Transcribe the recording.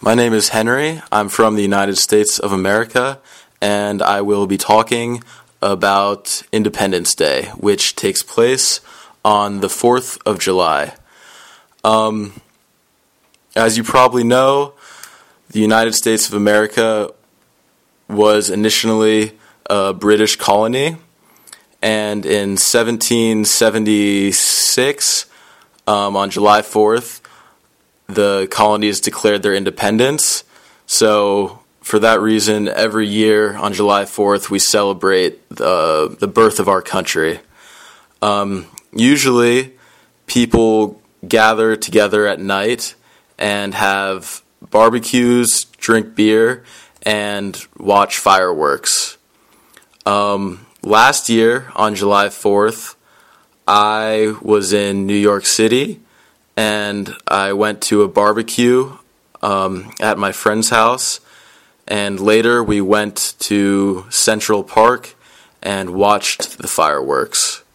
My name is Henry. I'm from the United States of America, and I will be talking about Independence Day, which takes place on the 4th of July. As you probably know, the United States of America was initially a British colony, and in 1776, on July 4th, the colonies declared their independence. So for that reason, every year on July 4th, we celebrate the birth of our country. Usually, people gather together at night and have barbecues, drink beer, and watch fireworks. Last year, on July 4th, I was in New York City, and I went to a barbecue at my friend's house, and later we went to Central Park and watched the fireworks.